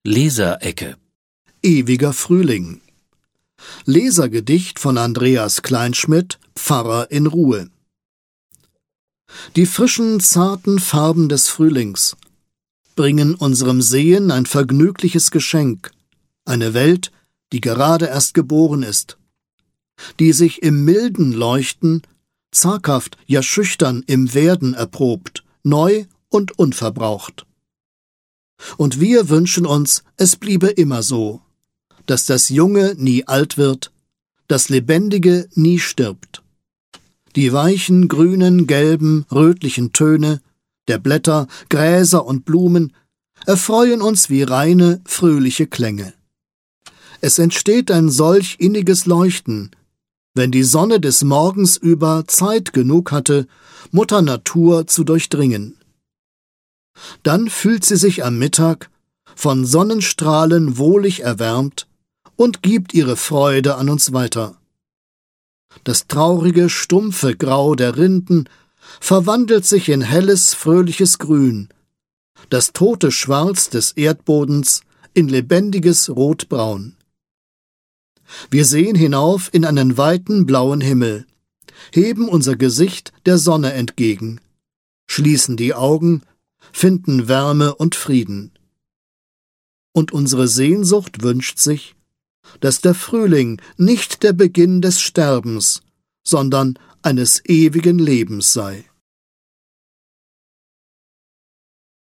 Leserecke. Ewiger Frühling. Lesergedicht von Andreas Kleinschmidt, Pfarrer in Ruhe. Die frischen, zarten Farben des Frühlings bringen unserem Sehen ein vergnügliches Geschenk, eine Welt, die gerade erst geboren ist, die sich im milden Leuchten, zaghaft, ja schüchtern im Werden erprobt, neu und unverbraucht. Und wir wünschen uns, es bliebe immer so, dass das Junge nie alt wird, das Lebendige nie stirbt. Die weichen, grünen, gelben, rötlichen Töne der Blätter, Gräser und Blumen erfreuen uns wie reine, fröhliche Klänge. Es entsteht ein solch inniges Leuchten, wenn die Sonne des Morgens über Zeit genug hatte, Mutter Natur zu durchdringen. Dann fühlt sie sich am Mittag von Sonnenstrahlen wohlig erwärmt und gibt ihre Freude an uns weiter. Das traurige, stumpfe Grau der Rinden verwandelt sich in helles, fröhliches Grün, das tote Schwarz des Erdbodens in lebendiges Rotbraun. Wir sehen hinauf in einen weiten blauen Himmel, heben unser Gesicht der Sonne entgegen, schließen die Augen, finden Wärme und Frieden. Und unsere Sehnsucht wünscht sich, dass der Frühling nicht der Beginn des Sterbens, sondern eines ewigen Lebens sei.